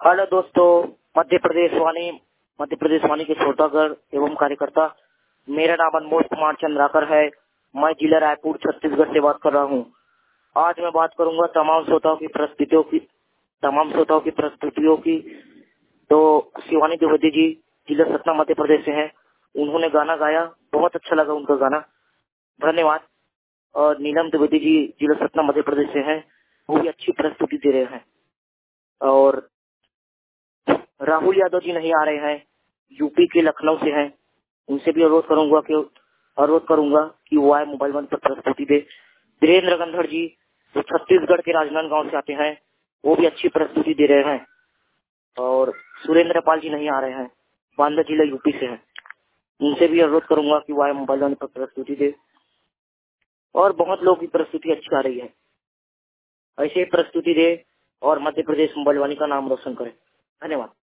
Hello दोस्तों, मध्य प्रदेश वाणी के श्रोतागण एवं कार्यकर्ता, मेरा नाम अनमोल कुमार चंद्राकर है। मैं जिला रायपुर छत्तीसगढ़ से बात कर रहा हूँ। आज मैं बात करूंगा तमाम श्रोताओं की प्रस्तुतियों की। तो शिवानी द्विवेदी जी जिला सतना मध्य प्रदेश से हैं। उन्होंने गाना गाया, बहुत अच्छा लगा उनका गाना, धन्यवाद। और नीलम द्विवेदी जी जिला सतना मध्य प्रदेश से हैं, वो भी अच्छी प्रस्तुति दे रहे हैं। और राहुल यादव जी नहीं आ रहे हैं, यूपी के लखनऊ से हैं। उनसे भी अनुरोध करूंगा कि वो आए मोबाइल वन पर प्रस्तुति दे। वीरेंद्र गंधर जी जो छत्तीसगढ़ के राजनांदगांव से आते हैं, वो भी अच्छी प्रस्तुति दे रहे हैं। और सुरेंद्र पाल जी नहीं आ रहे हैं, बांदा जिला यूपी से हैं। उनसे भी अनुरोध करूंगा कि वो आए मोबाइल वन पर प्रस्तुति दे। और बहुत लोगों की प्रस्तुति अच्छी आ रही है, ऐसे ही प्रस्तुति दे और मध्य प्रदेश मोबाइल वाणी का नाम रोशन करे। धन्यवाद।